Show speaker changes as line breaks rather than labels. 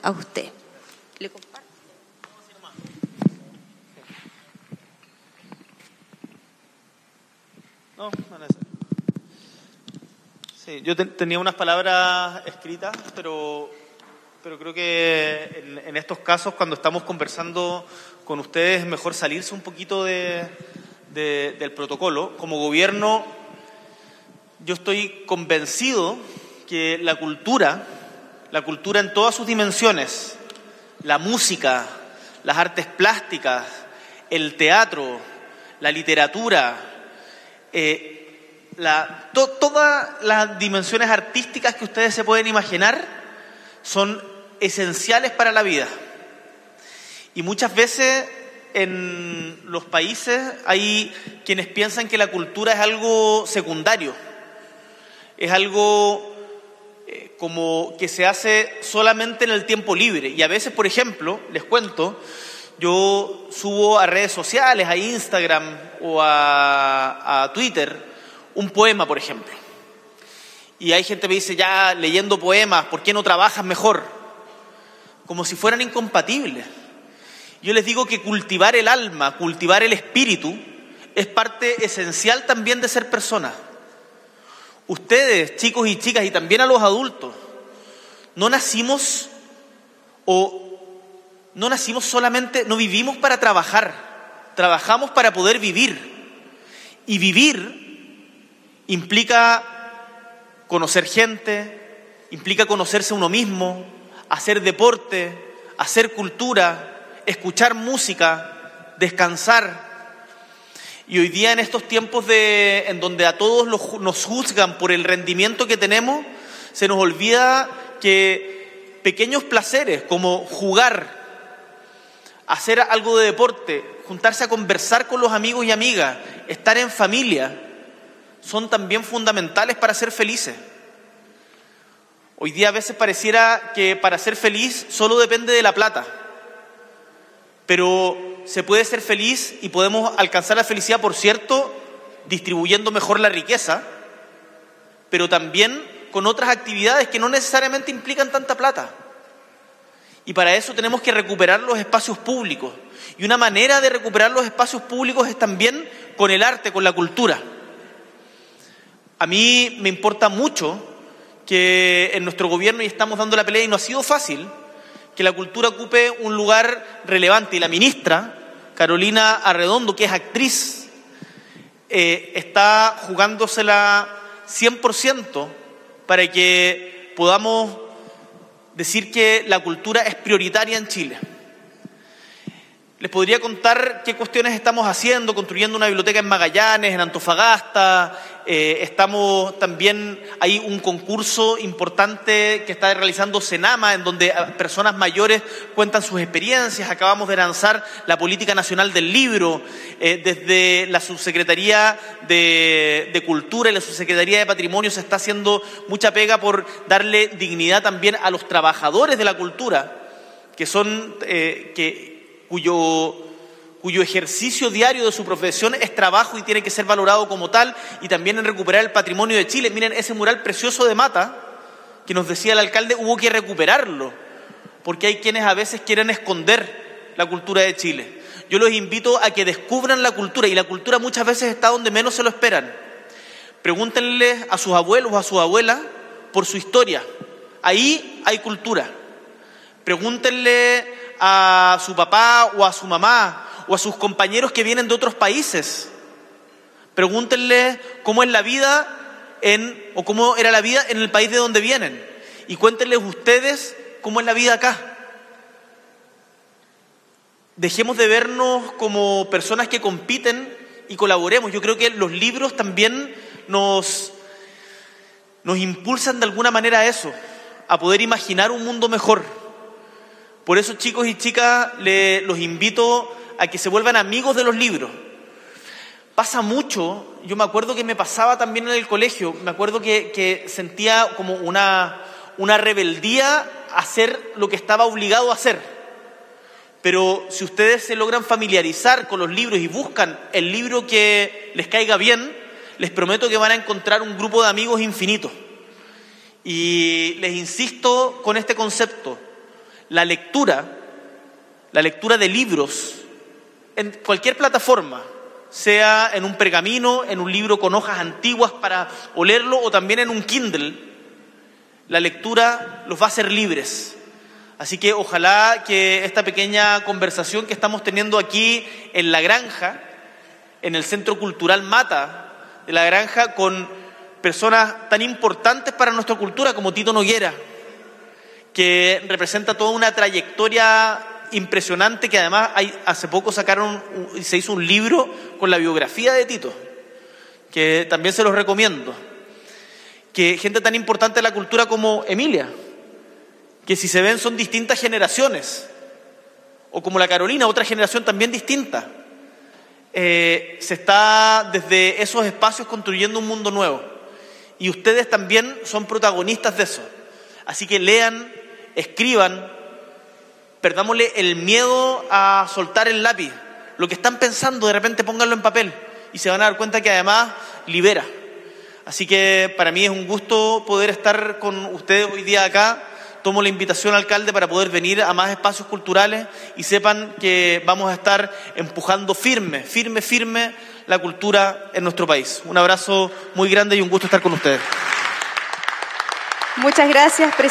a usted. Le comparto.
No es necesario. Sí, yo tenía unas palabras escritas, pero creo que en estos casos, cuando estamos conversando con ustedes, es mejor salirse un poquito del protocolo. Como gobierno, yo estoy convencido que la cultura en todas sus dimensiones, la música, las artes plásticas, el teatro, la literatura, todas las dimensiones artísticas que ustedes se pueden imaginar son esenciales para la vida. Y muchas veces en los países hay quienes piensan que la cultura es algo secundario, es algo como que se hace solamente en el tiempo libre. Y a veces, por ejemplo, les cuento, yo subo a redes sociales, a Instagram o a Twitter, un poema, por ejemplo. Y hay gente que me dice, ya leyendo poemas, ¿por qué no trabajas mejor? Como si fueran incompatibles. Yo les digo que cultivar el alma, cultivar el espíritu, es parte esencial también de ser persona. Ustedes, chicos y chicas, y también a los adultos, no nacimos solamente, no vivimos para trabajar, trabajamos para poder vivir. Y vivir implica conocer gente, implica conocerse a uno mismo, hacer deporte, hacer cultura, escuchar música, descansar. Y hoy día, en estos tiempos en donde a todos nos juzgan por el rendimiento que tenemos, se nos olvida que pequeños placeres como jugar, hacer algo de deporte, juntarse a conversar con los amigos y amigas, estar en familia, son también fundamentales para ser felices. Hoy día a veces pareciera que para ser feliz solo depende de la plata, pero se puede ser feliz y podemos alcanzar la felicidad, por cierto, distribuyendo mejor la riqueza, pero también con otras actividades que no necesariamente implican tanta plata. Y para eso tenemos que recuperar los espacios públicos. Y una manera de recuperar los espacios públicos es también con el arte, con la cultura. A mí me importa mucho que en nuestro gobierno, y estamos dando la pelea, y no ha sido fácil, que la cultura ocupe un lugar relevante. Y la ministra, Carolina Arredondo, que es actriz, está jugándosela 100% para que podamos decir que la cultura es prioritaria en Chile. Les podría contar qué cuestiones estamos haciendo, construyendo una biblioteca en Magallanes, en Antofagasta. Estamos también, hay un concurso importante que está realizando Senama, en donde personas mayores cuentan sus experiencias. Acabamos de lanzar la Política Nacional del Libro. Desde la Subsecretaría de Cultura y la Subsecretaría de Patrimonio se está haciendo mucha pega por darle dignidad también a los trabajadores de la cultura, que son cuyo ejercicio diario de su profesión es trabajo y tiene que ser valorado como tal, y también en recuperar el patrimonio de Chile. Miren, ese mural precioso de Mata, que nos decía el alcalde, hubo que recuperarlo, porque hay quienes a veces quieren esconder la cultura de Chile. Yo los invito a que descubran la cultura, y la cultura muchas veces está donde menos se lo esperan. Pregúntenle a sus abuelos o a sus abuelas por su historia. Ahí hay cultura. Pregúntenle a su papá o a su mamá o a sus compañeros que vienen de otros países. Pregúntenle cómo es la vida o cómo era la vida en el país de donde vienen, y cuéntenles ustedes cómo es la vida acá. Dejemos de vernos como personas que compiten y colaboremos. Yo creo que los libros también nos impulsan de alguna manera a eso, a poder imaginar un mundo mejor. Por eso, chicos y chicas, los invito a que se vuelvan amigos de los libros. Pasa mucho, yo me acuerdo que me pasaba también en el colegio, me acuerdo que sentía como una rebeldía a hacer lo que estaba obligado a hacer. Pero si ustedes se logran familiarizar con los libros y buscan el libro que les caiga bien, les prometo que van a encontrar un grupo de amigos infinito. Y les insisto con este concepto: la lectura de libros en cualquier plataforma, sea en un pergamino, en un libro con hojas antiguas para olerlo o también en un Kindle, la lectura los va a hacer libres. Así que ojalá que esta pequeña conversación que estamos teniendo aquí en La Granja, en el Centro Cultural Mata de La Granja, con personas tan importantes para nuestra cultura como Tito Noguera, que representa toda una trayectoria impresionante, que además hace poco se hizo un libro con la biografía de Tito, que también se los recomiendo. Que gente tan importante de la cultura como Emilia, que si se ven son distintas generaciones, o como la Carolina, otra generación también distinta. Se está desde esos espacios construyendo un mundo nuevo, y ustedes también son protagonistas de eso. Así que lean, escriban, perdámosle el miedo a soltar el lápiz. Lo que están pensando, de repente pónganlo en papel y se van a dar cuenta que además libera. Así que para mí es un gusto poder estar con ustedes hoy día acá. Tomo la invitación, alcalde, para poder venir a más espacios culturales, y sepan que vamos a estar empujando firme la cultura en nuestro país. Un abrazo muy grande y un gusto estar con ustedes.
Muchas gracias, presidente.